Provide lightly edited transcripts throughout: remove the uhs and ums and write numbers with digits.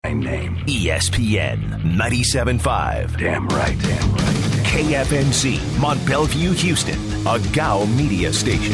name. ESPN 97.5. Damn right. KFNC, Mont Belvieu, Houston, a GOW media station.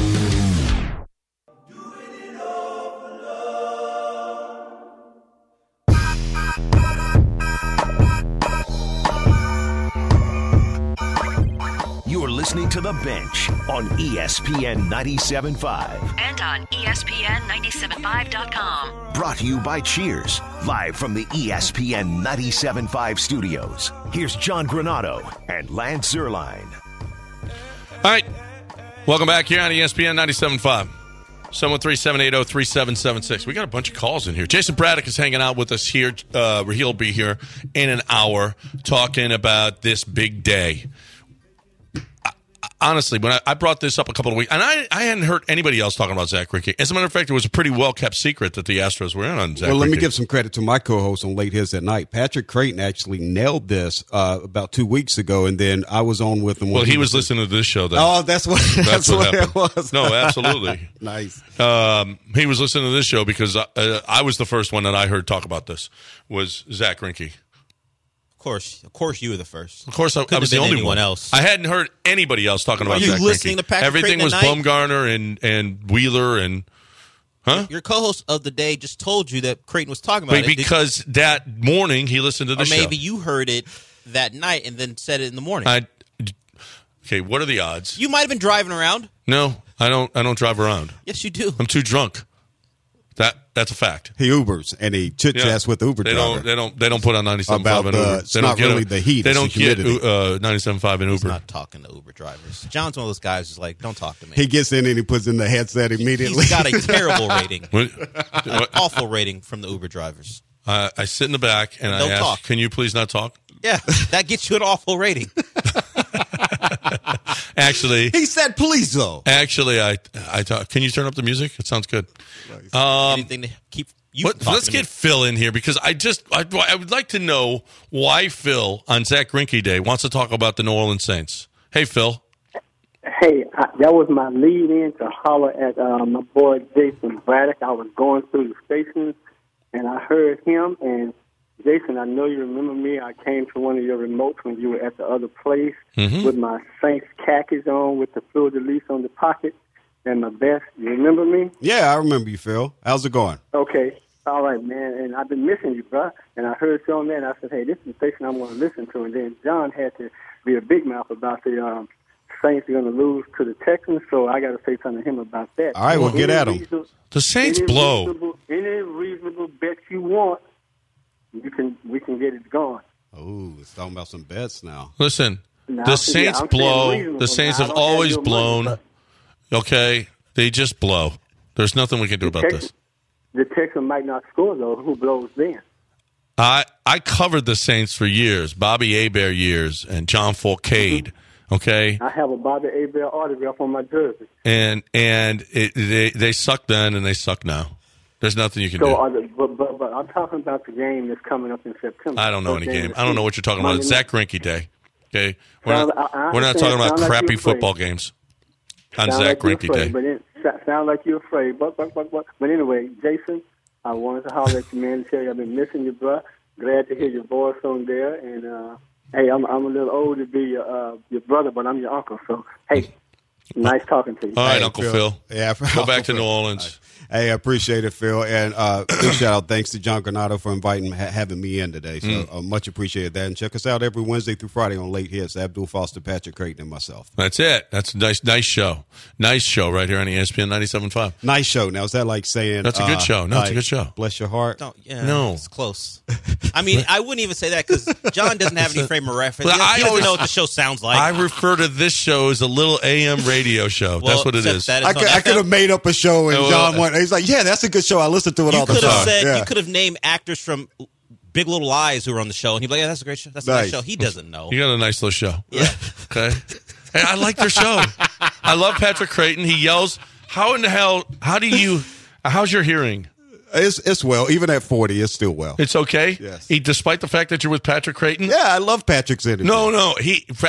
You're listening to The Bench on ESPN 97.5. And on ESPN975.com. Brought to you by Cheers, live from the ESPN 97.5 studios. Here's John Granado and Lance Zierlein. All right. Welcome back here on ESPN 97.5. 713-780-3776. We got a bunch of calls in here. Jason Braddock is hanging out with us here. He'll be here in an hour talking about this big day. Honestly, when I brought this up a couple of weeks, and I hadn't heard anybody else talking about Zach Greinke. As a matter of fact, it was a pretty well-kept secret that the Astros were in on Zach Greinke. Well, let me give some credit to my co-host on Late Hits at Night. Patrick Creighton actually nailed this about 2 weeks ago, and then I was on with him. Well, he was listening to this show then. Oh, that's what it was. No, absolutely. Nice. He was listening to this show because I was the first one that I heard talk about this, was Zach Greinke. Of course, you were the first. Of course, I was the only one. Else. I hadn't heard anybody else talking about Zach Greinke. Are you listening to Patrick Everything Creighton was Bumgarner and Wheeler and Your co-host of the day just told you that Creighton was talking about it. Because that morning he listened to the show. Or maybe you heard it that night and then said it in the morning. Okay, what are the odds? You might have been driving around. No, I don't drive around. Yes, you do. I'm too drunk. That's a fact. He Ubers and he chit chats with the Uber driver. They don't put on 97.5 about in Uber. it's not really the heat. They don't get humidity. 97.5 in Uber. He's not talking to Uber drivers. John's one of those guys who's like, don't talk to me. He gets in and he puts in the headset immediately. He's got a terrible rating. What? Awful rating from the Uber drivers. I sit in the back and Don't I ask, talk. can you please not talk? Yeah, that gets you an awful rating. Actually, he said, please, though. Actually, I talk. Can you turn up the music? It sounds good. Anything to keep you from talking let's to get me. Phil in here because I would like to know why Phil on Zach Greinke Day wants to talk about the New Orleans Saints. Hey, Phil. Hey, that was my lead in to holler at my boy Jason Braddock. I was going through the stations and I heard him. And Jason, I know you remember me. I came to one of your remotes when you were at the other place with my Saints khakis on with the fleur-de-lis on the pocket and my vest. You remember me? Yeah, I remember you, Phil. How's it going? Okay. All right, man. And I've been missing you, bro. And I heard you on there, and I said, hey, this is the station I'm going to listen to. And then John had to be a big mouth about the Saints are going to lose to the Texans, so I got to say something to him about that. All right, well, get at him. The Saints blow. Any reasonable bet you want, we can get it going. Oh, it's talking about some bets now. Listen, Now, the Saints blow. The Saints have always blown. Okay, they just blow. There's nothing we can do about this. The Texans might not score, though. Who blows then? I covered the Saints for years, Bobby Hebert years, and John Fourcade. Okay, I have a Bobby Hebert autograph on my jersey. And they suck then, and they suck now. There's nothing you can do. But I'm talking about the game that's coming up in September. I don't know any game. I don't know what you're talking about. It's Zach Greinke Day. Okay, we're not talking about crappy football games on Zach Greinke Day. But it sound like you're afraid. But anyway, Jason, I wanted to holler at you, man, and tell you I've been missing you, bro. Glad to hear your voice on there. And hey, I'm a little old to be your brother, but I'm your uncle. So hey, nice talking to you. All right, Uncle Phil. Yeah, go back to New Orleans. Hey, I appreciate it, Phil. And big shout out, thanks to John Granado for having me in today. So much appreciated that. And check us out every Wednesday through Friday on Late Hits. Abdul Foster, Patrick Creighton, and myself. That's it. That's a nice show. Nice show right here on ESPN 97.5. Nice show. Now, is that like saying that's a good show? No, it's a good show. Bless your heart. No, it's close. I mean, I wouldn't even say that because John doesn't have any frame of reference. Well, he doesn't know what the show sounds like. I refer to this show as a little AM radio show. Well, that's what it is. I could have made up a show and John went. He's like, yeah, that's a good show. I listen to it all the time. You could have named actors from Big Little Lies who were on the show, and he'd be like, yeah, that's a great show. That's a nice show. He doesn't know. You got a nice little show. Yeah. Okay. Hey, I like their show. I love Patrick Creighton. He yells, how in the hell, how's your hearing? It's well. Even at 40, it's still well. It's okay? Yes. Despite the fact that you're with Patrick Creighton? Yeah, I love Patrick's energy. No.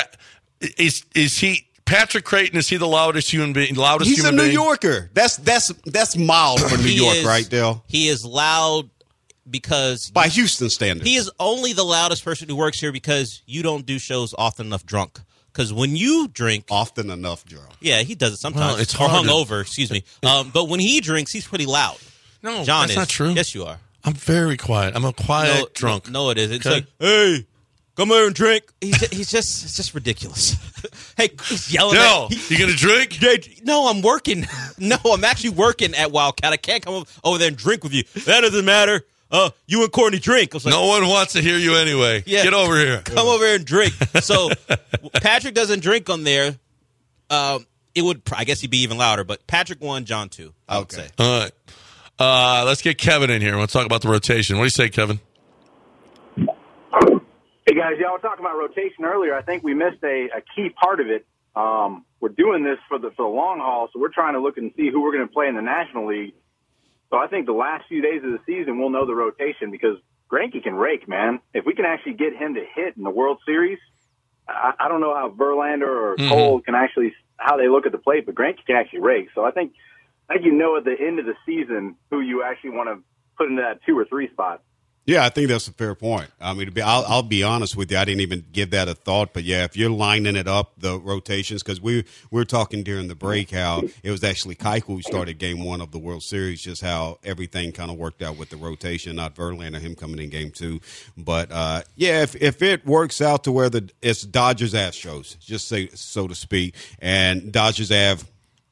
Is he... Patrick Creighton, is he the loudest human being? He's a New Yorker. That's mild for New York, right, Dale? He is loud because by Houston standards. He is only the loudest person who works here because you don't do shows often enough drunk. Because when you drink often enough drunk, yeah, he does it sometimes. Well, it's or hard hungover, excuse me. But when he drinks, he's pretty loud. No, John that's is. not true. Yes, you are. I'm very quiet. I'm a quiet drunk. No, it is. It's Okay. like, hey, come here and drink. He's just, it's just ridiculous. Hey, he's yelling. Dell, you gonna drink? No, I'm working. No, I'm actually working at Wildcat. I can't come over there and drink with you. That doesn't matter. You and Courtney drink. I was like, No one wants to hear you anyway. Yeah. Get over here. come over here and drink. So Patrick doesn't drink on there. It would, I guess, he'd be even louder. But Patrick 1, John 2. I would say. All right. Let's get Kevin in here. Let's talk about the rotation. What do you say, Kevin? Hey, guys, y'all were talking about rotation earlier. I think we missed a key part of it. We're doing this for the long haul, so we're trying to look and see who we're going to play in the National League. So I think the last few days of the season, we'll know the rotation because Greinke can rake, man. If we can actually get him to hit in the World Series, I don't know how Verlander or Cole can actually – how they look at the plate, but Greinke can actually rake. So I think you know at the end of the season who you actually want to put into that 2 or 3 spot. Yeah, I think that's a fair point. I mean, I'll be honest with you. I didn't even give that a thought. But, yeah, if you're lining it up, the rotations, because we were talking during the break how it was actually Keuchel who started Game 1 of the World Series, just how everything kind of worked out with the rotation, not Verlander, him coming in Game 2. But, yeah, if it works out to where it's Dodgers-Astros, just say so to speak, and Dodgers have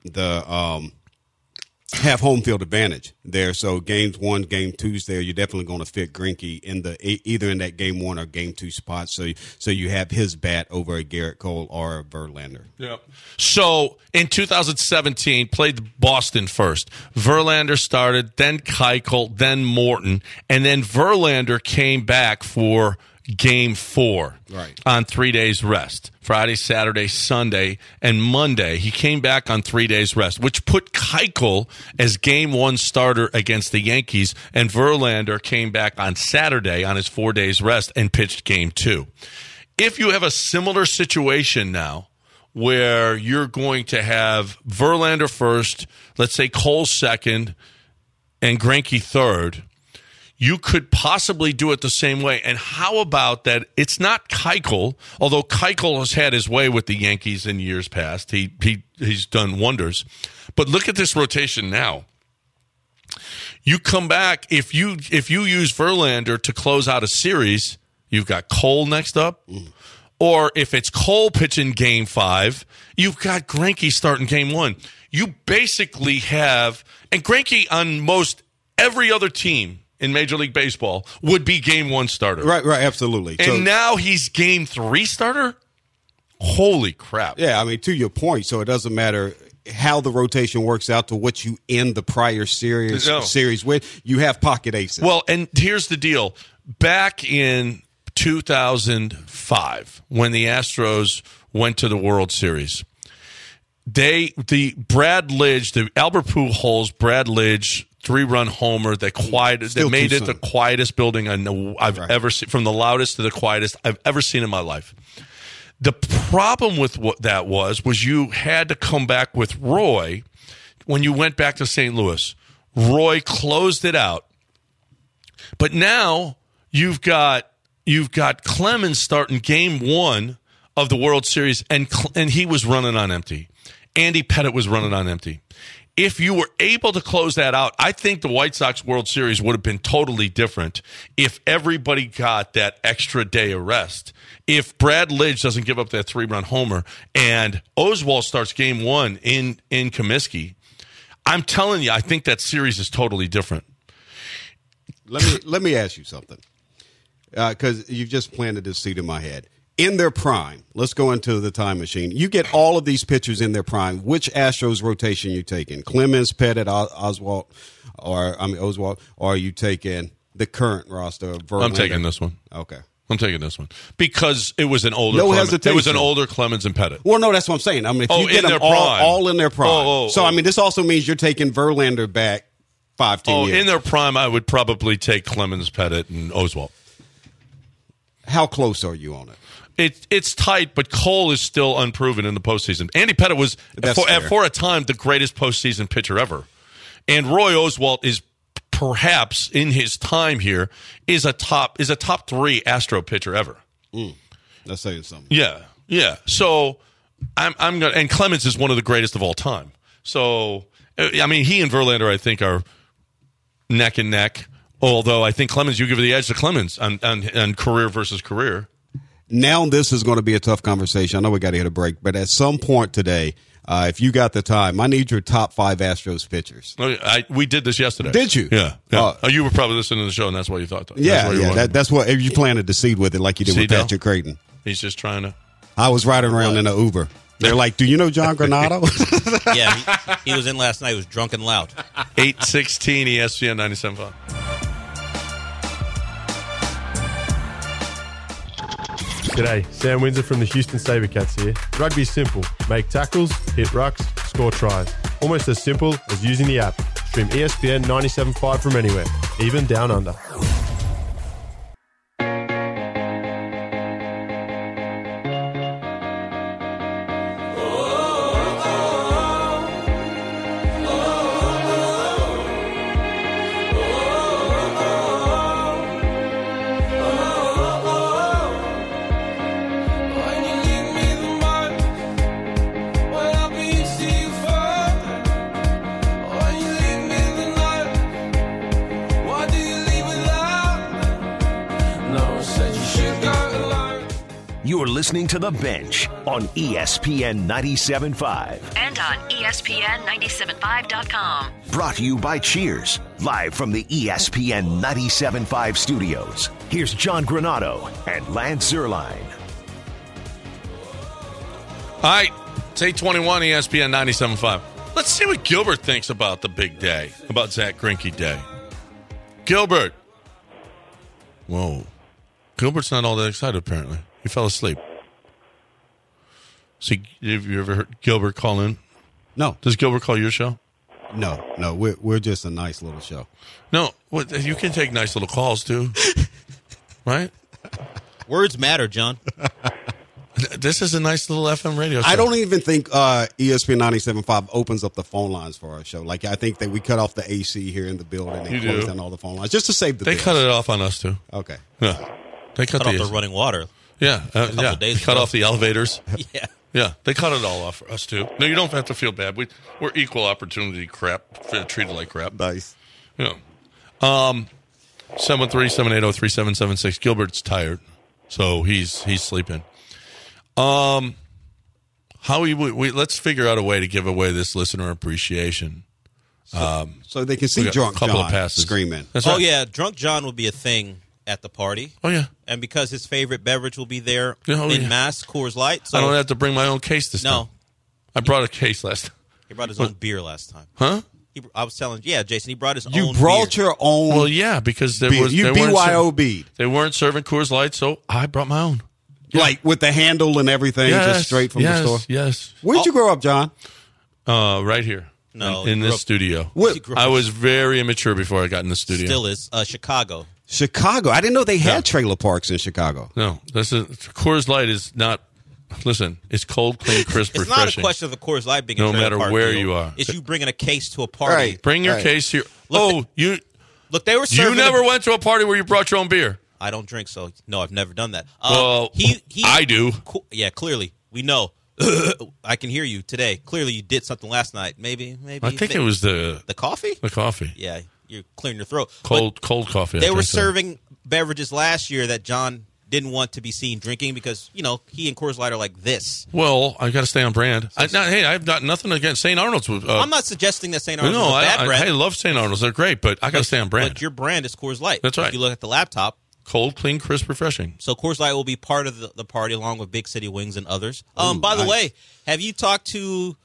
have home field advantage there. So games 1, game 2's there. You're definitely going to fit Greinke in either in that game 1 or game 2 spot. So you have his bat over a Garrett Cole or a Verlander. Yeah. So in 2017, played Boston first. Verlander started, then Keuchel, then Morton, and then Verlander came back for Game 4 on 3 days rest. Friday, Saturday, Sunday, and Monday. He came back on 3 days rest, which put Keuchel as Game 1 starter against the Yankees, and Verlander came back on Saturday on his 4 days rest and pitched Game 2. If you have a similar situation now where you're going to have Verlander first, let's say Cole second, and Greinke third, you could possibly do it the same way. And how about that? It's not Keuchel, although Keuchel has had his way with the Yankees in years past. He's done wonders. But look at this rotation now. You come back, if you use Verlander to close out a series, you've got Cole next up. Or if it's Cole pitching Game 5, you've got Greinke starting Game 1. You basically have, and Greinke on most every other team in Major League Baseball would be Game 1 starter. Right, absolutely. And now he's Game 3 starter? Holy crap. Yeah, I mean, to your point, so it doesn't matter how the rotation works out to what you end the prior series with. You have pocket aces. Well, and here's the deal. Back in 2005, when the Astros went to the World Series, the Brad Lidge, the Albert Pujols, Brad Lidge 3-run homer that made it the quietest building I've ever seen, from the loudest to the quietest I've ever seen in my life. The problem with what that was you had to come back with Roy when you went back to St. Louis. Roy closed it out. But now you've got Clemens starting Game 1 of the World Series, and he was running on empty. Andy Pettitte was running on empty. If you were able to close that out, I think the White Sox World Series would have been totally different if everybody got that extra day of rest. If Brad Lidge doesn't give up that 3-run homer and Oswalt starts Game 1 in Comiskey, I'm telling you, I think that series is totally different. Let me ask you something, because you've just planted this seed in my head. In their prime, let's go into the time machine. You get all of these pitchers in their prime. Which Astros rotation you taking? Clemens, Pettitte, Oswalt, or are you taking the current roster of Verlander? I'm taking this one. Okay. I'm taking this one because it was an older. No Clemens. hesitation. It was an older Clemens and Pettitte. Well, no, that's what I'm saying. I mean, if you get them all in their prime. I mean, this also means you're taking Verlander back 5-10 years. In their prime, I would probably take Clemens, Pettitte, and Oswalt. How close are you on it? It's tight, but Cole is still unproven in the postseason. Andy Pettitte was, for a time, the greatest postseason pitcher ever. And Roy Oswalt is perhaps in his time here is a top 3 Astro pitcher ever. That's saying something. Yeah. So I'm gonna, and Clemens is one of the greatest of all time. So I mean, he and Verlander, I think, are neck and neck. Although I think Clemens, you give the edge to Clemens on career versus career. Now this is going to be a tough conversation. I know we got to hit a break, but at some point today, if you got the time, I need your top 5 Astros pitchers. We did this yesterday. Did you? Yeah. You were probably listening to the show, and that's why you thought that. That's what you planted the seed with it, like you did with Patrick Creighton. He's just trying to. I was riding around in an Uber. They're like, "Do you know John Granado?" Yeah, he was in last night. He was drunk and loud. 8:16 ESPN 97.5. G'day, Sam Windsor from the Houston SaberCats here. Rugby's simple. Make tackles, hit rucks, score tries. Almost as simple as using the app. Stream ESPN 97.5 from anywhere, even down under. You're listening to The Bench on ESPN 97.5. And on ESPN975.com. Brought to you by Cheers, live from the ESPN 97.5 studios. Here's John Granado and Lance Zierlein. All right, it's 8:21 ESPN 97.5. Let's see what Gilbert thinks about the big day, about Zach Greinke Day. Gilbert. Whoa. Gilbert's not all that excited, apparently. He fell asleep. See, have you ever heard Gilbert call in? No. Does Gilbert call your show? No. We're just a nice little show. No. You can take nice little calls, too. Right? Words matter, John. This is a nice little FM radio show. I don't even think ESPN 97.5 opens up the phone lines for our show. Like, I think that we cut off the AC here in the building and close down all the phone lines just to save the They bills. cut it off on us, too. Okay. Yeah. They cut off the the running water. Yeah. days They cut ago. off the elevators. Yeah. Yeah. They cut it all off for us, too. No, you don't have to feel bad. We're equal opportunity crap, treated like crap. Nice. Yeah. 713-780-3776. Gilbert's tired, so he's sleeping. Let's figure out a way to give away this listener appreciation. So they can We see got Drunk a couple John of passes. screaming. That's Oh, right. yeah. Drunk John will be a thing at the party. Oh, yeah. And because his favorite beverage will be there Oh, in yeah. mass, Coors Light. So I don't have to bring my own case this time. No. I brought a case last time. He brought his own beer last time. Huh? I was telling, Jason, he brought his You own brought beer. your own Well, yeah, because there beer. was You they weren't BYOB'd. They weren't serving Coors Light, so I brought my own. Like with the handle and everything, just straight from the store? Yes. Where'd you grow up, John? Right here. No, in he grew this up- studio. He grew up I in- was very immature before I got in the studio. Still is. Chicago. Chicago. I didn't know they had Yeah. trailer parks in Chicago. No, Coors Light is not. Listen, it's cold, clean, crisp, It's refreshing. not a question of the Coors Light being a No trailer matter park where deal. you are. It's you bringing a case to a party. Right. Bring your Right. case here. Look, You Look, they were serving. never went to a party where you brought your own beer. I don't drink, so no, I've never done that. Well, I do. Yeah, clearly we know. I can hear you today. Clearly, you did something last night. Maybe. I think it was the coffee. coffee. Yeah, you're clearing your throat. Cold coffee. I They were think so. serving beverages last year that John didn't want to be seen drinking because he and Coors Light are like this. Well, I got to stay on brand. I've got nothing against St. Arnold's. I'm not suggesting that St. Arnold's is a bad brand. I love St. Arnold's. They're great, but I got to stay on brand. But your brand is Coors Light. That's right. If you look at the laptop. Cold, clean, crisp, refreshing. So Coors Light will be part of the party along with Big City Wings and others. By the way, have you talked to,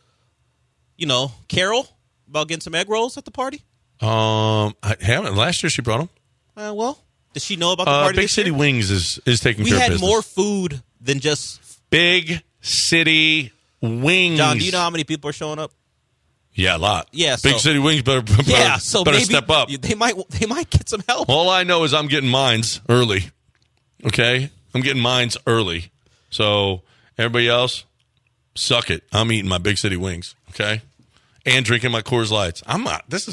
Carol about getting some egg rolls at the party? I haven't. Last year she brought them. Well, does she know about the party Big this City year? Wings is taking We care of had business. more food than just... Big City Wings. John, do you know how many people are showing up? Yeah, a lot. Yeah, Big so- City Wings better maybe step up. They might get some help. All I know is I'm getting mines early. Okay? I'm getting mines early. So everybody else, suck it. I'm eating my Big City Wings. Okay? and drinking my Coors Lights. I'm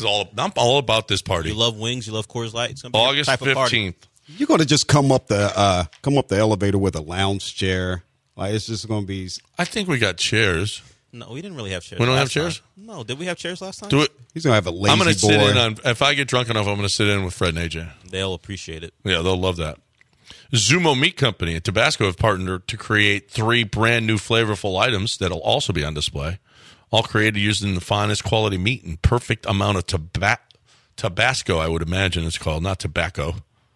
all about this party. You love wings. You love Coors Light. It's gonna be your August type of party. 15th. You're going to just come up the elevator with a lounge chair. Like, it's just going to be. I think we got chairs. No, we didn't really have chairs. We don't have last time. chairs? No, did we have chairs last time? Do it. He's going to have a lazy I'm going to sit boy. in on. If I get drunk enough, I'm going to sit in with Fred and AJ. They'll appreciate it. Yeah, they'll love that. Zumo Meat Company and Tabasco have partnered to create 3 brand new flavorful items that'll also be on display. All created using the finest quality meat and perfect amount of Tabasco, I would imagine it's called, not tobacco.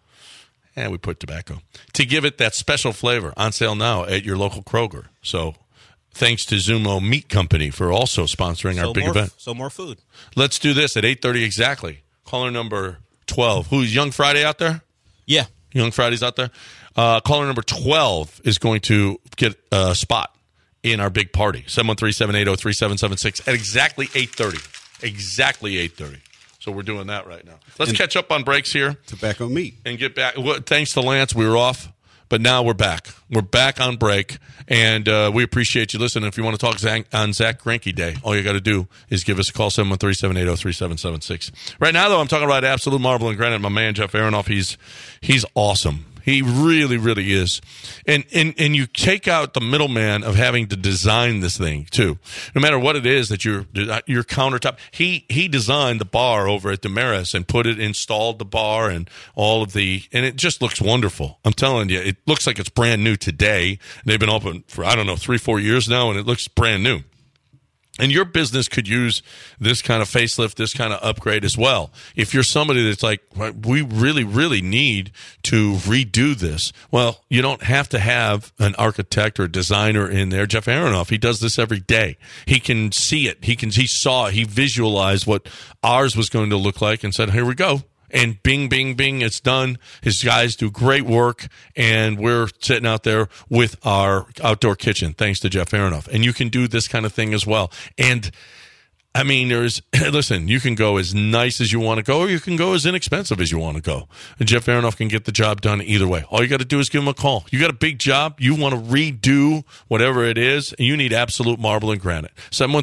And we put tobacco to give it that special flavor. On sale now at your local Kroger. So thanks to Zumo Meat Company for also sponsoring our big event. So more food. Let's do this at 8:30 exactly. Caller number 12. Who's Young Friday out there? Yeah. Young Friday's out there. Caller number 12 is going to get a spot in our big party. 713-780-3776 at exactly 8:30. Exactly 8:30. So we're doing that right now. Let's catch up on breaks here. Tobacco meat. And get back. Well, thanks to Lance, we were off, but now we're back. We're back on break, and we appreciate you listening. If you want to talk on Zach Greinke Day, all you got to do is give us a call, 713-780-3776. Right now, though, I'm talking about Absolute Marble and Granite. My man, Jeff Aronoff, he's awesome. He really, really is. And you take out the middleman of having to design this thing, too. No matter what it is that your countertop. He designed the bar over at Damaris and installed the bar and and it just looks wonderful. I'm telling you, it looks like it's brand new today. They've been open for, 3-4 years now, and it looks brand new. And your business could use this kind of facelift, this kind of upgrade as well. If you're somebody that's like, we really, really need to redo this. Well, you don't have to have an architect or designer in there. Jeff Aronoff, he does this every day. He can see it. He visualized what ours was going to look like and said, here we go. And bing, bing, bing, it's done. His guys do great work, and we're sitting out there with our outdoor kitchen, thanks to Jeff Aronoff. And you can do this kind of thing as well. And, I mean, listen, you can go as nice as you want to go, or you can go as inexpensive as you want to go. And Jeff Aronoff can get the job done either way. All you got to do is give him a call. You got a big job, you want to redo whatever it is, and you need Absolute Marble and Granite.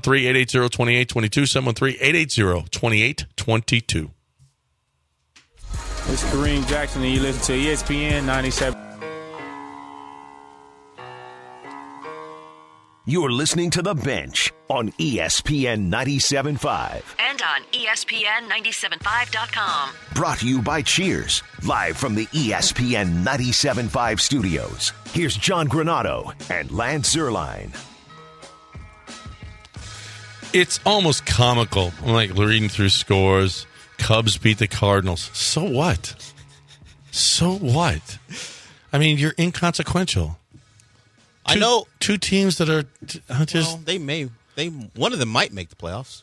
713-880-2822, 713-880-2822. It's Kareem Jackson, and you listen to ESPN 97. You're listening to The Bench on ESPN 97.5. And on ESPN975.com. Brought to you by Cheers, live from the ESPN 97.5 studios. Here's John Granado and Lance Zierlein. It's almost comical. I'm like reading through scores. Cubs beat the Cardinals. So what? So what? I mean, you're inconsequential. I know two teams that are just. Well, one of them might make the playoffs.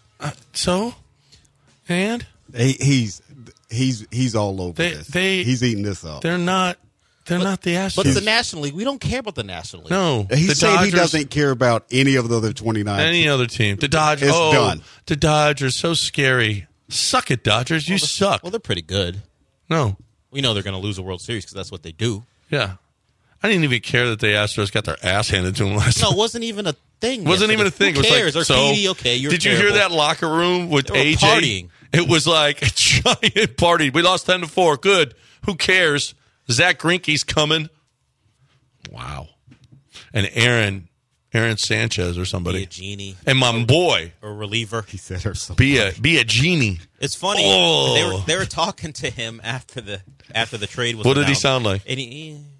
And he's all over this. He's eating this up. They're not the Astros. But the National League, we don't care about the National League. No, he's saying he doesn't care about any of the other 29. Any other team. The Dodgers. It's done. The Dodgers, so scary. Suck it, Dodgers. You suck. Well, they're pretty good. No. We know they're going to lose the World Series because that's what they do. Yeah. I didn't even care that the Astros got their ass handed to them last No, night. it wasn't even a thing. Wasn't even a thing. Who cares? It was like, Arcady, okay, you're did terrible. you hear that locker room with They were AJ? partying. It was like a giant party. We lost 10-4. Good. Who cares? Zach Greinke's coming. Wow. And Aaron Sanchez or somebody. Be a genie. And my boy. Or reliever. He said her something. Be a genie. It's funny. Oh. They were talking to him after the trade was What did he announced. sound like? And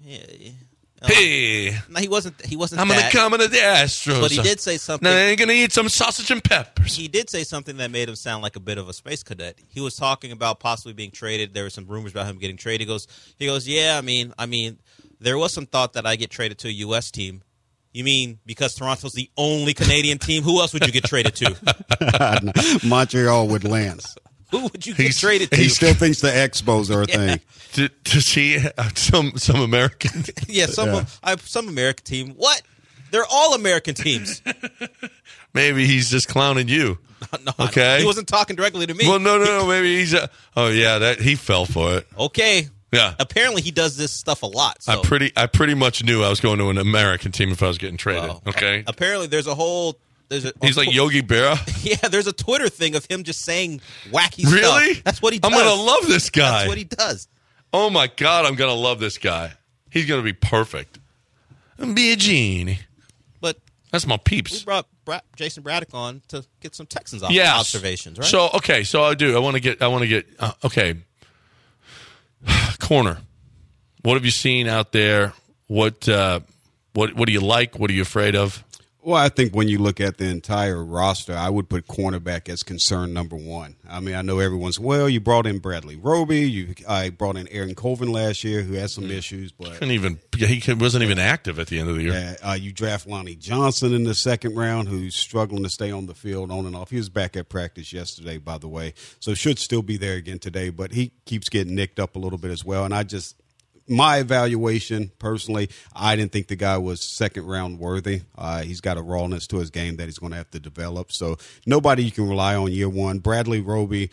Hey. No, he wasn't I'm going to come into the Astros. But he did say something. Now they're going to eat some sausage and peppers. He did say something that made him sound like a bit of a space cadet. He was talking about possibly being traded. There were some rumors about him getting traded. He goes, yeah, I mean, there was some thought that I get traded to a U.S. team. You mean because Toronto's the only Canadian team? Who else would you get traded to? Montreal with Lance. Who would you get traded to? He still thinks the Expos are a thing. Does he some American? Yeah, some American team. What? They're all American teams. Maybe he's just clowning you. No, okay. He wasn't talking directly to me. Well, no. Maybe he's. He fell for it. Okay. Yeah. Apparently, he does this stuff a lot. So. I pretty much knew I was going to an American team if I was getting traded. Well, okay. Apparently, there's a whole He's like Yogi Berra. Yeah, there's a Twitter thing of him just saying wacky Really? stuff. That's what he does. I'm going to love this guy. That's what he does. Oh, my God, I'm going to love this guy. He's going to be perfect. And be a genie. But that's my we peeps. brought Jason Braddock on to get some Texans Yes. observations, right? So, okay, so I do. I want to get, okay. Corner. What have you seen out there? What do you like? What are you afraid of? Well, I think when you look at the entire roster, I would put cornerback as concern number one. I mean, I know everyone's, well, you brought in Bradley Roby. I brought in Aaron Colvin last year, who had some issues. But he wasn't even active at the end of the year. You draft Lonnie Johnson in the second round, who's struggling to stay on the field on and off. He was back at practice yesterday, by the way, so should still be there again today. But he keeps getting nicked up a little bit as well. And my evaluation, personally, I didn't think the guy was second-round worthy. He's got a rawness to his game that he's going to have to develop. So nobody you can rely on year one. Bradley Roby,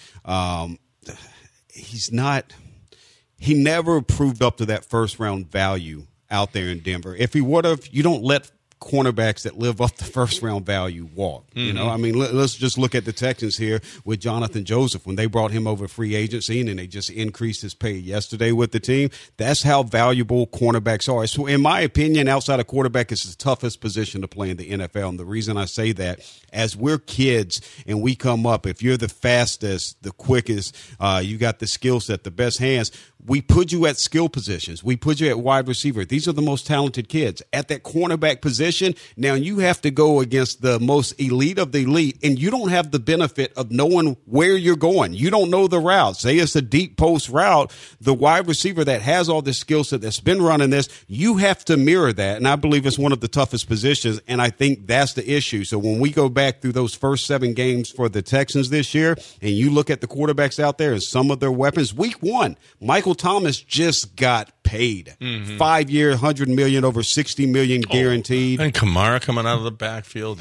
he never proved up to that first-round value out there in Denver. If he would have, you don't let cornerbacks that live up the first-round value walk. Mm-hmm. You know, I mean, let's just look at the Texans here with Jonathan Joseph. When they brought him over free agency and then they just increased his pay yesterday with the team, that's how valuable cornerbacks are. So in my opinion, outside of quarterback, it's the toughest position to play in the NFL. And the reason I say that, as we're kids and we come up, if you're the fastest, the quickest, you got the skill set, the best hands, we put you at skill positions. We put you at wide receiver. These are the most talented kids. At that cornerback position, now you have to go against the most elite of the elite, and you don't have the benefit of knowing where you're going. You don't know the route. Say it's a deep post route. The wide receiver that has all this skill set that's been running this, you have to mirror that, and I believe it's one of the toughest positions, and I think that's the issue. So when we go back through those first 7 games for the Texans this year, and you look at the quarterbacks out there and some of their weapons, week 1, Michael Thomas just got paid. 5 year, $100 million, over $60 million guaranteed. And Kamara coming out of the backfield.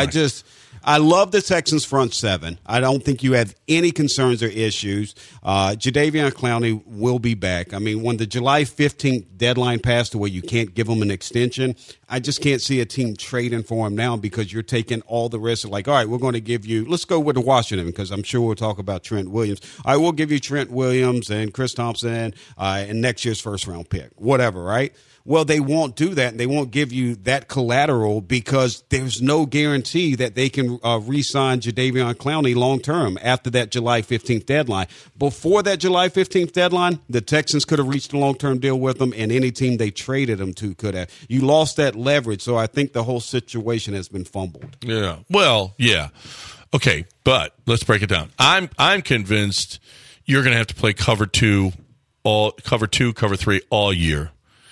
I love the Texans front 7. I don't think you have any concerns or issues. Jadeveon Clowney will be back. I mean, when the July 15th deadline passed away, you can't give him an extension. I just can't see a team trading for him now because you're taking all the risks. Like, all right, we're going to give you – let's go with the Washington because I'm sure we'll talk about Trent Williams. All right, we'll give you Trent Williams and Chris Thompson and next year's first-round pick, whatever, right? Well, they won't do that, and they won't give you that collateral because there's no guarantee that they can re-sign Jadeveon Clowney long-term after that July 15th deadline. Before that July 15th deadline, the Texans could have reached a long-term deal with them, and any team they traded him to could have. You lost that leverage, so I think the whole situation has been fumbled. Yeah. Well, yeah. Okay, but let's break it down. I'm convinced you're going to have to play cover 2, cover 3 all year.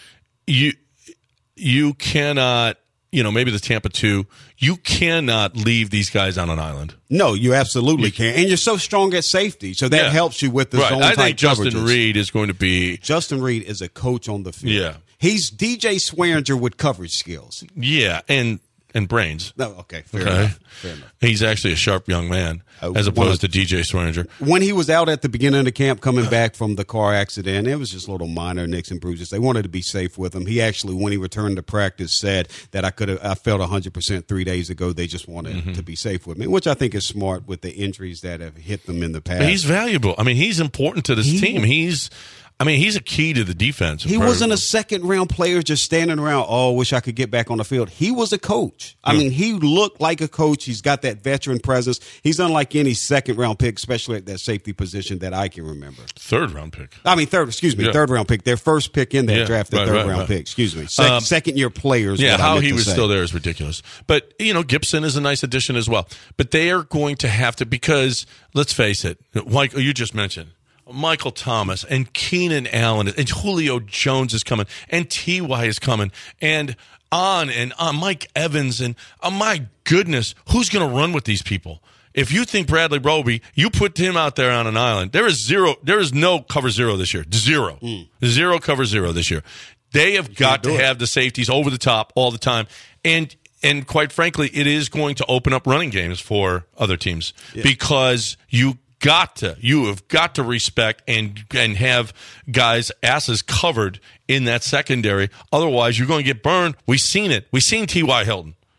You cannot, maybe the Tampa 2, you cannot leave these guys on an island. No, you absolutely can't. And you're so strong at safety, so that helps you with the zone type coverages. I think Justin Reed is going to be... Justin Reed is a coach on the field. Yeah. He's DJ Swearinger with coverage skills. Yeah, and brains. No, okay, fair enough. He's actually a sharp young man, as opposed to DJ Swearinger. When he was out at the beginning of the camp coming back from the car accident, it was just little minor nicks and bruises. They wanted to be safe with him. He actually, when he returned to practice, said that I felt 100% 3 days ago. They just wanted to be safe with me, which I think is smart with the injuries that have hit them in the past. But he's valuable. I mean, he's important to this team. He's a key to the defense. He wasn't a second-round player just standing around, wish I could get back on the field. He was a coach. I mean, he looked like a coach. He's got that veteran presence. He's unlike any second-round pick, especially at that safety position that I can remember. Third-round pick. Third-round pick. Their first pick in that draft, the third-round pick. Excuse me. Second-year players. Yeah, how he was still there is ridiculous. But, Gibson is a nice addition as well. But they are going to have to, because, let's face it, like you just mentioned, Michael Thomas and Keenan Allen and Julio Jones is coming and T.Y. is coming and on Mike Evans and my goodness, who's going to run with these people? If you think Bradley Roby, you put him out there on an island, there is no cover 0 this year. Zero cover 0 this year. They have got to have the safeties over the top all the time. And quite frankly, it is going to open up running games for other teams because you have got to respect and have guys' asses covered in that secondary. Otherwise, you're going to get burned. We've seen it. We've seen T.Y. Hilton.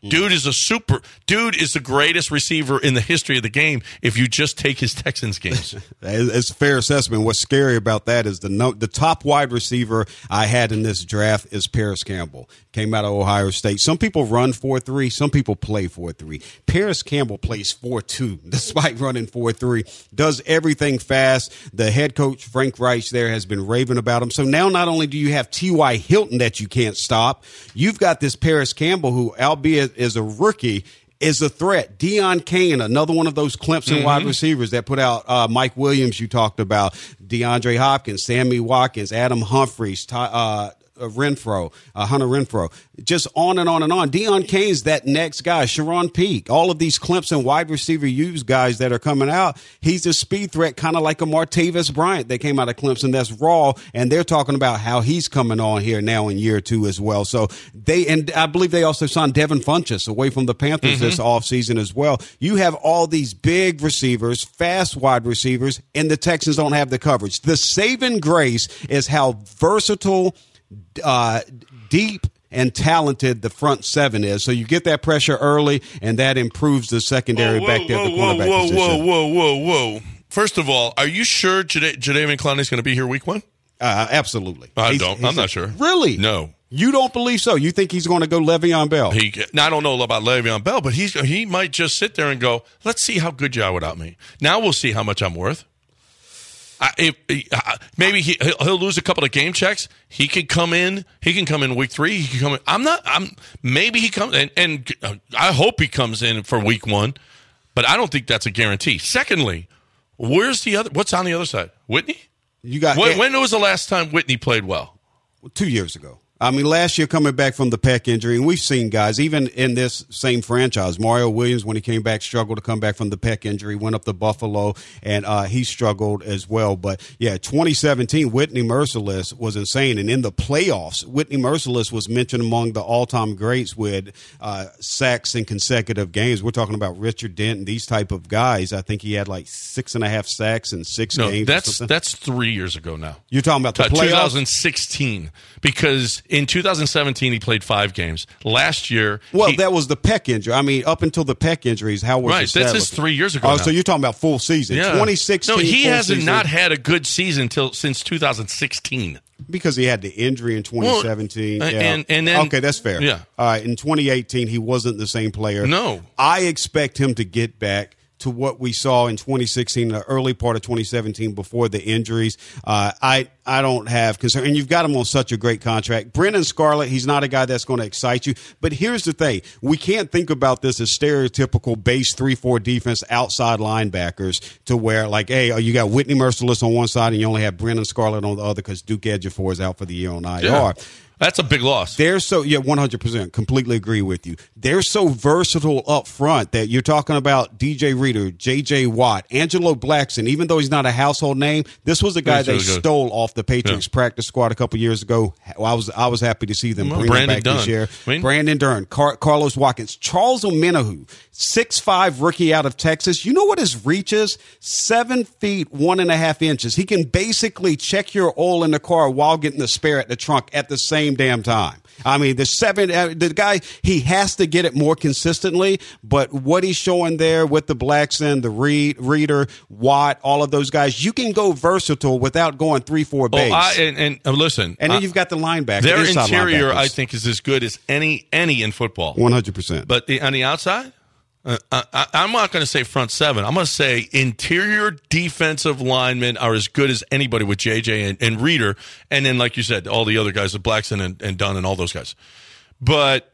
Dude is the greatest receiver in the history of the game if you just take his Texans games. It's a fair assessment. What's scary about that is the top wide receiver I had in this draft is Paris Campbell. Came out of Ohio State. Some people run 4.3. Some people play 4.3. Paris Campbell plays 4.2 despite running 4.3. Does everything fast. The head coach, Frank Reich, there has been raving about him. So now not only do you have T.Y. Hilton that you can't stop, you've got this Paris Campbell who, albeit is a rookie, is a threat. Deion Kane, another one of those Clemson wide receivers that put out Mike Williams you talked about, DeAndre Hopkins, Sammy Watkins, Adam Humphries, Hunter Renfro, just on and on and on. Deion Kane's that next guy, Sharon Peake, all of these Clemson wide receiver use guys that are coming out. He's a speed threat, kind of like a Martavis Bryant that came out of Clemson that's raw, and they're talking about how he's coming on here now in year 2 as well. So and I believe they also signed Devin Funchess away from the Panthers this offseason as well. You have all these big receivers, fast wide receivers, and the Texans don't have the coverage. The saving grace is how versatile, deep and talented the front seven is. So you get that pressure early, and that improves the secondary back there at the cornerback position. Whoa. First of all, are you sure Jadeveon Clowney is going to be here week 1? Absolutely. I'm not sure. Really? No. You don't believe so? You think he's going to go Le'Veon Bell? I don't know about Le'Veon Bell, but he might just sit there and go, let's see how good you are without me. Now we'll see how much I'm worth. Maybe he'll lose a couple of game checks. He could come in. He can come in week 3. He can come in. Maybe he comes and I hope he comes in for week 1, but I don't think that's a guarantee. Secondly, what's on the other side? Whitney? When was the last time Whitney played well? 2 years ago. I mean, last year coming back from the pec injury, and we've seen guys, even in this same franchise, Mario Williams, when he came back, struggled to come back from the pec injury, went up to Buffalo, and he struggled as well. But, 2017, Whitney Mercilus was insane. And in the playoffs, Whitney Mercilus was mentioned among the all-time greats with sacks in consecutive games. We're talking about Richard Dent and these type of guys. I think he had like 6.5 sacks in 6 games. That's 3 years ago now. You're talking about the playoffs? 2016, because in 2017, he played 5 games. Last year... Well, that was the pec injury. I mean, up until the pec injuries, how was it? Right, this is 3 years ago now. So you're talking about full season. Yeah. 2016... No, he hasn't not had a good season since 2016. Because he had the injury in 2017. Well, and then... Okay, that's fair. Yeah. In 2018, he wasn't the same player. No. I expect him to get back to what we saw in 2016, the early part of 2017 before the injuries. I don't have concern. And you've got him on such a great contract. Brennan Scarlett, he's not a guy that's going to excite you. But here's the thing. We can't think about this as stereotypical base 3-4 defense outside linebackers to where, like, hey, you got Whitney Mercilus on one side and you only have Brennan Scarlett on the other because Duke Ejiofor is out for the year on IR. Yeah. That's a big loss. They're 100%. Completely agree with you. They're so versatile up front that you're talking about DJ Reader, J.J. Watt, Angelo Blackson. Even though he's not a household name, this was a guy they stole off the Patriots practice squad a couple years ago. I was happy to see them bring him back this year. Brandon Dunn, Carlos Watkins, Charles Omenihu, 6'5" rookie out of Texas. You know what his reach is? 7 feet 1.5 inches. He can basically check your oil in the car while getting the spare at the trunk at the same damn time. I mean, the guy, he has to get it more consistently, but what he's showing there with the Blackson, the Reader, Watt, all of those guys, you can go versatile without going 3-4 base. And listen. And then you've got the linebacker. Their interior, I think, is as good as any in football. 100%. But on the outside? I'm not going to say front seven. I'm going to say interior defensive linemen are as good as anybody with JJ and Reader. And then, like you said, all the other guys, Blackson and Dunn and all those guys. But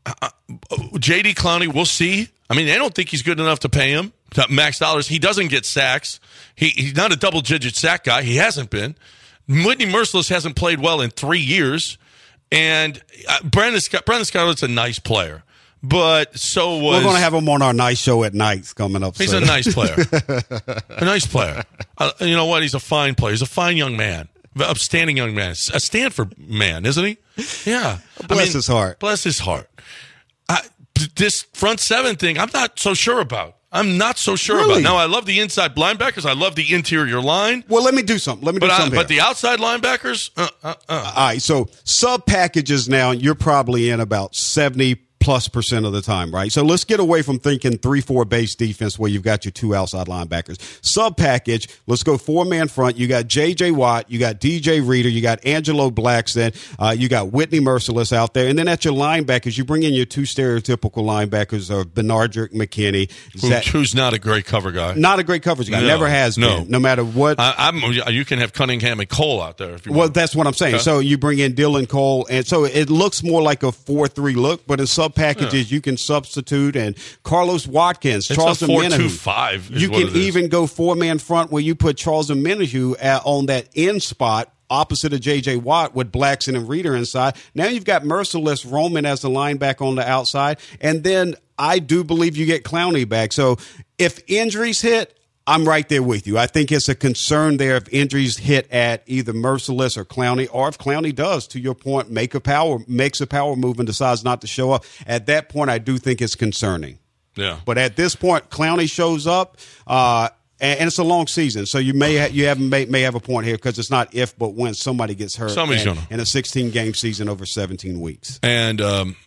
J.D. Clowney, we'll see. I mean, they don't think he's good enough to pay him max dollars. He doesn't get sacks. He's not a double-digit sack guy. He hasn't been. Whitney Mercilus hasn't played well in 3 years. And Brandon Scarlett's a nice player. But so was... We're going to have him on our nice show at nights coming up He's soon. a nice player. A nice player. You know what? He's a fine player. He's a fine young man. Upstanding young man. A Stanford man, isn't he? Yeah. Bless his heart. Bless his heart. This front seven thing, I'm not so sure about. Really? Now, I love the inside linebackers. I love the interior line. Well, let me do something. But the outside linebackers? All right, so sub packages now, you're probably in about 70+ 80+% of the time, right? So let's get away from thinking 3-4 base defense where you've got your two outside linebackers. Sub package, let's go 4-man front. You got J.J. Watt, you got DJ Reader, you got Angelo Blackson, you got Whitney Merciless out there. And then at your linebackers, you bring in your two stereotypical linebackers of Benardrick McKinney. Who's not a great cover guy. Not a great coverage guy. Never has been, no matter what. You can have Cunningham and Cole out there if you want. Well, that's what I'm saying. Okay. So you bring in Dylan Cole, and so it looks more like a 4-3 look, but in sub packages you can substitute, and Carlos Watkins, Charles Omenihu. 4-2-5 You can even go 4-man front where you put Charles Omenihu on that end spot opposite of J.J. Watt with Blackson and Reader inside. Now you've got Merciless Roman as the linebacker on the outside, and then I do believe you get Clowney back. So if injuries hit, I'm right there with you. I think it's a concern there if injuries hit at either Merciless or Clowney, or if Clowney does, to your point, makes a power move and decides not to show up. At that point, I do think it's concerning. Yeah. But at this point, Clowney shows up, and it's a long season, so you may have a point here because it's not if but when somebody gets hurt. Somebody's gonna in a 16-game season over 17 weeks. And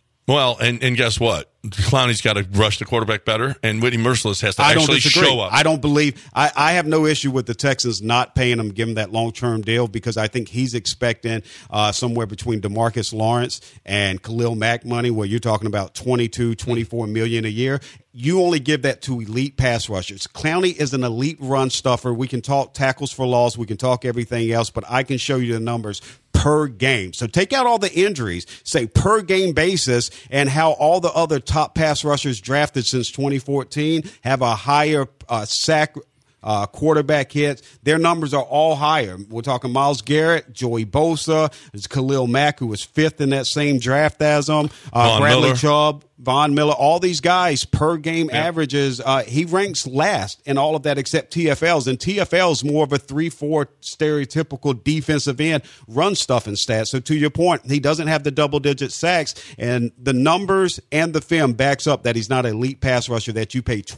and guess what? Clowney's got to rush the quarterback better, and Whitney Merciless has to actually show up. I don't believe – I have no issue with the Texans not paying him, giving that long-term deal, because I think he's expecting somewhere between DeMarcus Lawrence and Khalil Mack money, where you're talking about $22-24 million a year. You only give that to elite pass rushers. Clowney is an elite run stuffer. We can talk tackles for loss. We can talk everything else, but I can show you the numbers per game. So take out all the injuries, say per game basis, and how all the other top pass rushers drafted since 2014 have a higher sack quarterback hits. Their numbers are all higher. We're talking Myles Garrett, Joey Bosa, it's Khalil Mack, who was 5th in that same draft as him, Bradley Miller. Chubb, Von Miller, all these guys per game averages. He ranks last in all of that except TFLs. And TFL's more of a 3-4 stereotypical defensive end run stuffing stat. So to your point, he doesn't have the double-digit sacks. And the numbers and the film backs up that he's not an elite pass rusher that you pay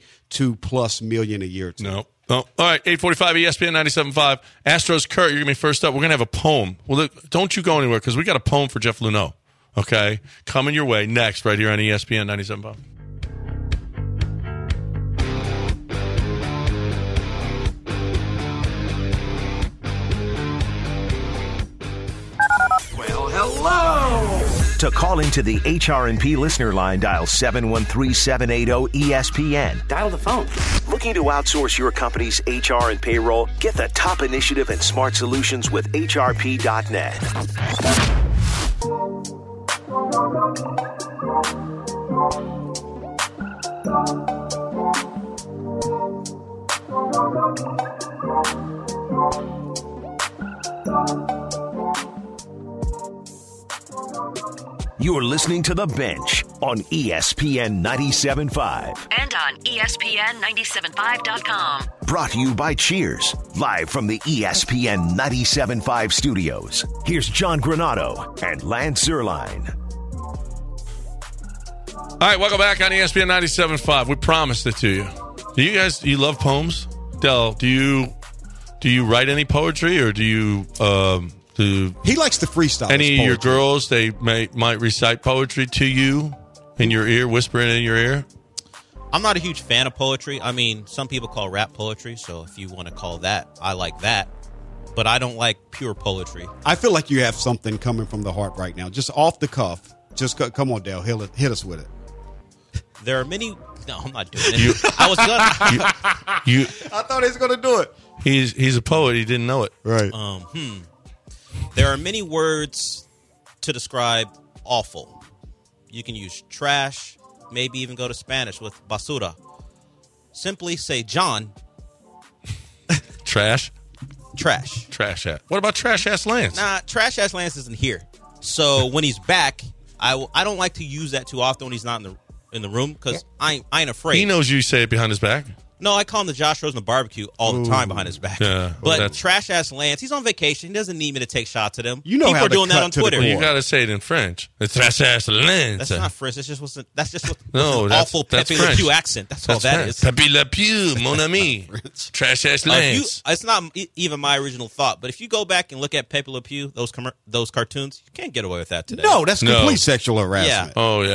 $22+ million a year to. No. All right, 845 ESPN 97.5. Astros Kurt, you're going to be first up. We're going to have a poem. Well, look, don't you go anywhere because we got a poem for Jeff Luneau. Okay, coming your way next right here on ESPN 97.5. Well, hello! To call into the HR&P listener line, dial 713-780-ESPN. Dial the phone. Looking to outsource your company's HR and payroll? Get the top initiative and smart solutions with HRP.net. You're listening to The Bench on ESPN 97.5. And on ESPN975.com. Brought to you by Cheers, live from the ESPN 97.5 studios. Here's John Granado and Lance Zierlein. All right, welcome back on ESPN 97.5. We promised it to you. You love poems? Del, do you write any poetry, or do you he likes to freestyle. Any of your girls, they might recite poetry to you in your ear, whispering in your ear? I'm not a huge fan of poetry. I mean, some people call rap poetry, so if you want to call that, I like that. But I don't like pure poetry. I feel like you have something coming from the heart right now, just off the cuff. Just come on, Dale, hit us with it. There are many. No, I'm not doing it. I was gonna. I thought he was going to do it. He's a poet. He didn't know it. Right. There are many words to describe awful. You can use trash, maybe even go to Spanish with basura. Simply say John. Trash? Trash. Trash ass. What about trash ass Lance? Nah, trash ass Lance isn't here. So when he's back, I don't like to use that too often when he's not in the room because I ain't afraid. He knows you say it behind his back. No, I call him the Josh Rosen of barbecue all the time behind his back. Yeah, but trash ass Lance, he's on vacation. He doesn't need me to take shots at him. You know people how are doing that on Twitter. Well, you got to say it in French. It's trash ass Lance. That's not French. That's just what's an that's awful Pepe Le Pew accent. That's all that is. Pepe Le Pew, mon ami. Trash ass Lance. It's not even my original thought, but if you go back and look at Pepe Le Pew, those cartoons, you can't get away with that today. No, that's complete sexual harassment. Yeah. Oh yeah.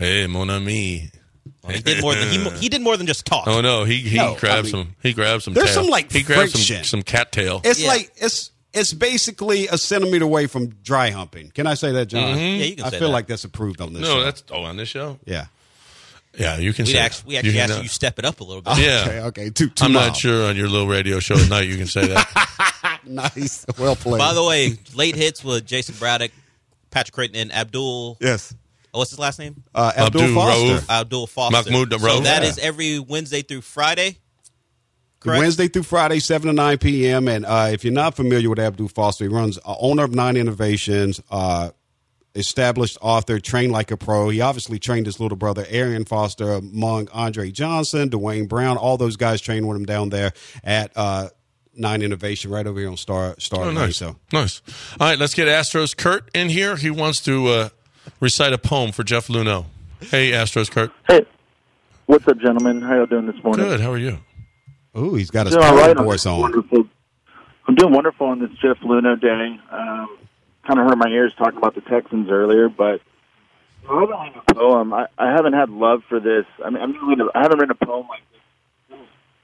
Hey, mon ami. Well, he did more than just talk. Oh no, he grabbed some. He grabbed some. There's tail. some like he grabbed friction. some cattail. It's like it's basically a centimeter away from dry humping. Can I say that, John? Yeah, you can I say feel that. like that's approved on this no, show. that's on this show. Yeah. Yeah, you can. We say actually that. asked you to step it up a little bit. Yeah. Okay. Too I'm mild. not sure on your little radio show at night you can say that. Nice. Well played. By the way, late hits with Jason Braddock, Patrick Creighton, and Abdul. yes. What's his last name? Abdul Foster. Raouf. Abdul Foster. Mahmoud So Raouf. that Yeah. is every Wednesday through Friday. Correct? Wednesday through Friday, 7 to 9 p.m. And if you're not familiar with Abdul Foster, he runs owner of 9 Innovations, established author, trained like a pro. He obviously trained his little brother, Arian Foster, among Andre Johnson, Dwayne Brown. All those guys trained with him down there at 9 Innovation right over here on Star Oh, Lane. nice. So Nice. All right, let's get Astros Kurt in here. He wants to recite a poem for Jeff Luneau. Hey, Astros Kurt. Hey, what's up, gentlemen? How y'all doing this morning? Good. How are you? Ooh, he's got his Doing all right voice on. wonderful. I'm doing wonderful on this Jeff Luneau day. Kind of hurt my ears talking about the Texans earlier, but I haven't written a poem. I haven't had love for this. I mean, I haven't written a poem like this.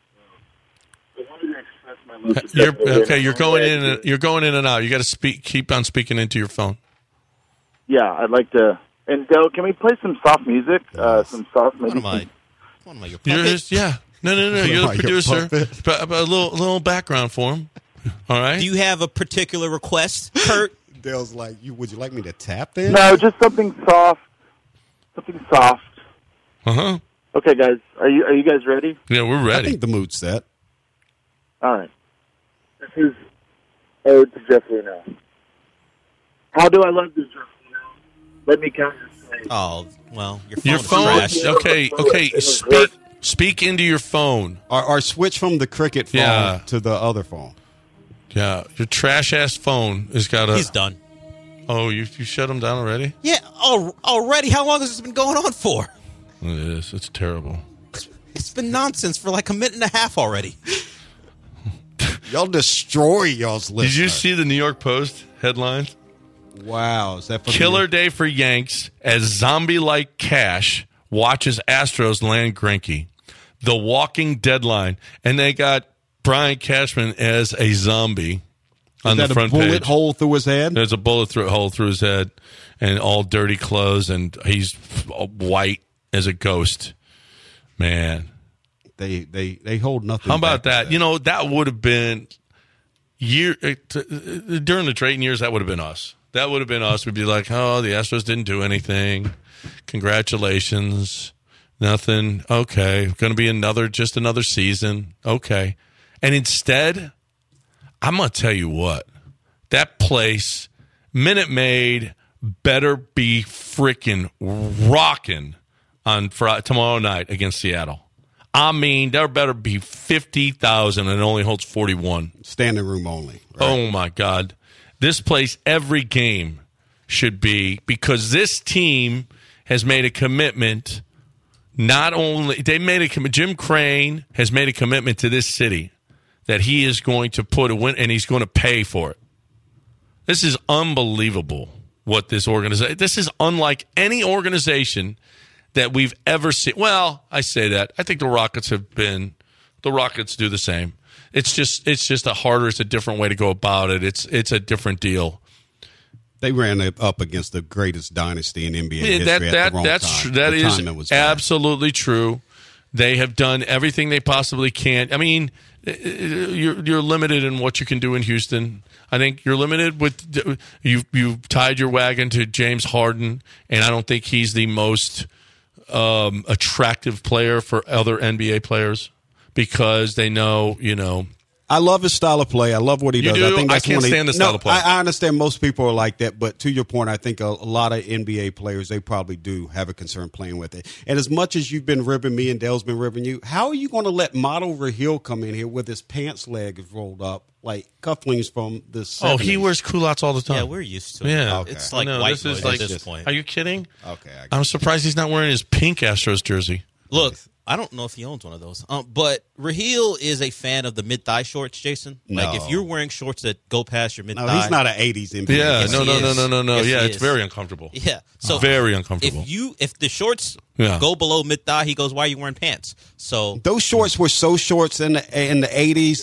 I wanted to express my love for Jeff Luneau. You're going in and out. You got to speak. Keep on speaking into your phone. Yeah, I'd like to. And Dale, can we play some soft music? Some soft What maybe. am I? What am I? Your You're puppet? just, yeah. No. You're the Like a producer. puppet. But a little background for him. All right. Do you have a particular request, Kurt? Dale's like, would you like me to tap then? No, just something soft. Something soft. Uh-huh. Okay, guys, are you guys ready? Yeah, we're I ready. think the mood's set. All right. This is Ode to Jeff Luneau. How do I love this, Jeff Luneau? Let me count your slaves. Oh, well, your Your phone phone. is trash. Okay. Speak into your phone. Or switch from the Cricket phone Yeah. to the other phone. Yeah, your trash ass phone has got a. He's done. Oh, you shut him down already? Yeah, already? How long has this been going on for? It is. It's terrible. It's been nonsense for like a minute and a half already. Y'all destroy y'all's listeners. Did you see the New York Post headline? Wow. Is that for Killer day for Yanks as zombie-like Cash watches Astros land Greinke. The Walking Deadline. And they got Brian Cashman as a zombie on Is the that front a bullet page. hole through his head? There's a bullet hole through his head and all dirty clothes, and he's white as a ghost. Man. They hold nothing. How about back that? You know, that would have been during the trading years, that would have been us. That would have been us. We'd be like, oh, the Astros didn't do anything. Congratulations. Nothing. Okay. Going to be just another season. Okay. And instead, I'm going to tell you what. That place, Minute Maid, better be freaking rocking on tomorrow night against Seattle. I mean, there better be 50,000 and it only holds 41. Standing room only. Right? Oh, my God. This place, every game should be, because this team has made a commitment. Not only, Jim Crane has made a commitment to this city that he is going to put a win, and he's going to pay for it. This is unbelievable what this organization, this is unlike any organization that we've ever seen. Well, I say that. I think the Rockets do the same. It's just it's a different way to go about it. It's a different deal. They ran it up against the greatest dynasty in NBA history at the wrong time. That The is timing was bad. absolutely true. They have done everything they possibly can. I mean, you're limited in what you can do in Houston. I think you're limited with you've tied your wagon to James Harden, and I don't think he's the most attractive player for other NBA players because they know, I love his style of play. I love what he You does. do? I think that's I can't one stand the style of play. I understand most people are like that, but to your point, I think a lot of NBA players, they probably do have a concern playing with it. And as much as you've been ribbing me and Dale's been ribbing you, how are you going to let Model Rahil come in here with his pants leg rolled up, like cufflinks from the 70s? Oh, he wears culottes all the time. Yeah, we're used to it. Yeah. Okay. It's like No, white this is noise like- at this point. Are you kidding? Okay. I'm surprised he's not wearing his pink Astros jersey. Look, I don't know if he owns one of those. But Raheel is a fan of the mid-thigh shorts, Jason. No. Like, if you're wearing shorts that go past your mid-thigh. No, he's not an 80s NBA. Yeah, Yes, no. Yes, Yeah, he it's is. very uncomfortable. Yeah. So very uncomfortable. If the shorts Yeah. go below mid-thigh, he goes, why are you wearing pants? So Those shorts were so shorts in the 80s.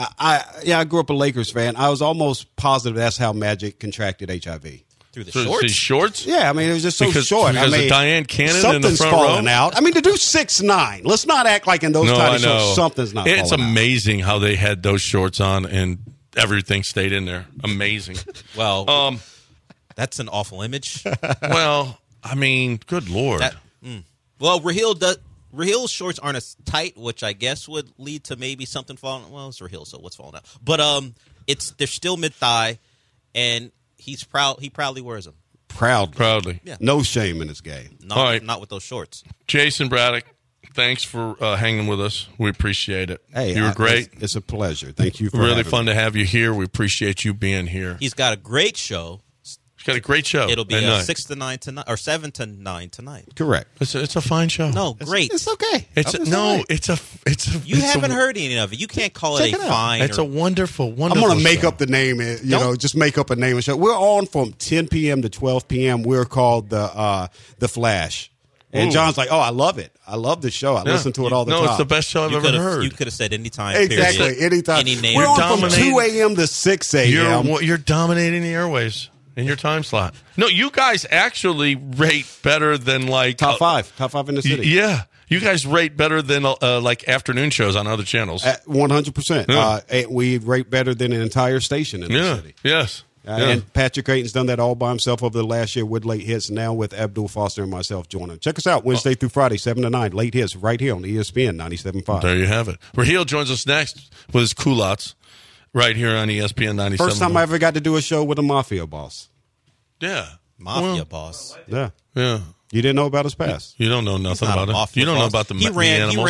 I grew up a Lakers fan. I was almost positive that's how Magic contracted HIV. through the So shorts. his shorts? Yeah, I mean, it was just so Because- short. because I of mean, Diane Cannon in the something's front falling row? out. I mean, to do 6'9", let's not act like in those No, tight I of know. shorts something's not It's falling out. amazing how they had those shorts on and everything stayed in there. Amazing. Well, that's an awful image. Well, I mean, good Lord. Well, Rahil's shorts aren't as tight, which I guess would lead to maybe something falling. Well, it's Raheel, so what's falling out? But they're still mid thigh, and he's proud. He proudly wears them. Proudly. Yeah. No shame in this game. All right. Not with those shorts. Jason Braddock, thanks for hanging with us. We appreciate it. Hey, you were great. It's a pleasure. Thank you for Really having fun me. to have you here. We appreciate you being here. He's got a great show. He's got a great show. It'll be at night. 6 to 9 tonight, or 7 to 9 tonight. Correct. It's a fine show. No, great. It's okay. It's It's no. all right. It's a. You haven't heard any of it. You can't call it Check a it out. fine. It's a wonderful. I'm going to make show. up the name, just make up a name and show. We're on from 10 p.m. to 12 p.m. We're called the Flash. And Ooh. John's like, oh, I love it. I love the show. I Yeah. listen to it all the No, time. it's the best show I've ever heard. You could have said anytime. Exactly. Period. Anytime. Any name. We're on from dominating. 2 a.m. to 6 a.m. You're dominating the airways in your time slot. No, you guys actually rate better than like Top five in the city. Yeah, you guys rate better than like afternoon shows on other channels. At 100%. Yeah. We rate better than an entire station in the Yeah. city. Yes. Yeah. And Patrick Creighton's done that all by himself over the last year with Late Hits, now with Abdul Foster and myself joining. Check us out Wednesday through Friday, 7 to 9, Late Hits, right here on ESPN 97.5. There you have it. Raheel joins us next with his culottes right here on ESPN 97. First time I ever got to do a show with a mafia boss. Yeah. Mafia boss. Yeah. Yeah. You didn't know about his past. You don't know nothing Not a about it. mafia You don't know boss. about the he animals.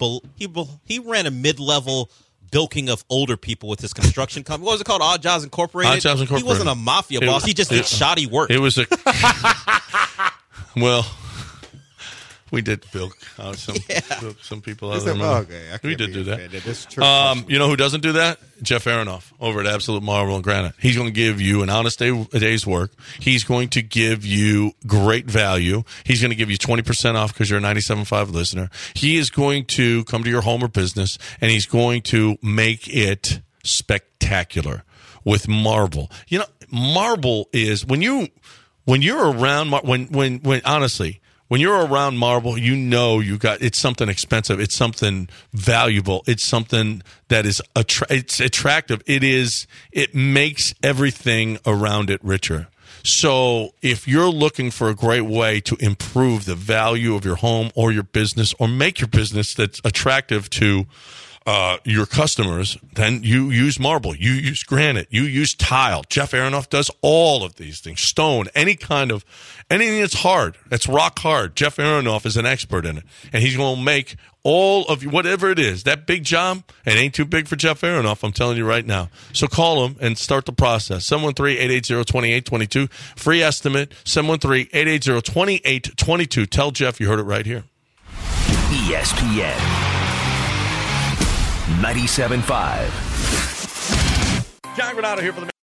ran a mid-level bilking of older people with his construction company. What was it called? Odd Jobs Incorporated. Odd Jobs Incorporated. He wasn't a mafia boss. He just did shoddy work. It was a well. We did bilk out some people out of them. Okay, I We can't did be do that. offended. It's true. You know who doesn't do that? Jeff Aronoff over at Absolute Marble and Granite. He's going to give you an honest day's work. He's going to give you great value. He's going to give you 20% off because you're a 97.5 listener. He is going to come to your home or business, and he's going to make it spectacular with marble. You know, marble is when you're around when honestly. When you're around marble, you know it's something expensive. It's something valuable. It's something that is it's attractive. It makes everything around it richer. So if you're looking for a great way to improve the value of your home or your business or make your business that's attractive to your customers, then you use marble, you use granite, you use tile. Jeff Aronoff does all of these things. Stone, anything that's hard, that's rock hard. Jeff Aronoff is an expert in it, and he's going to make all of whatever it is. That big job, it ain't too big for Jeff Aronoff, I'm telling you right now. So call him and start the process. 713-880-2822. Free estimate, 713-880-2822. Tell Jeff you heard it right here. ESPN 97.5. John Granado here for the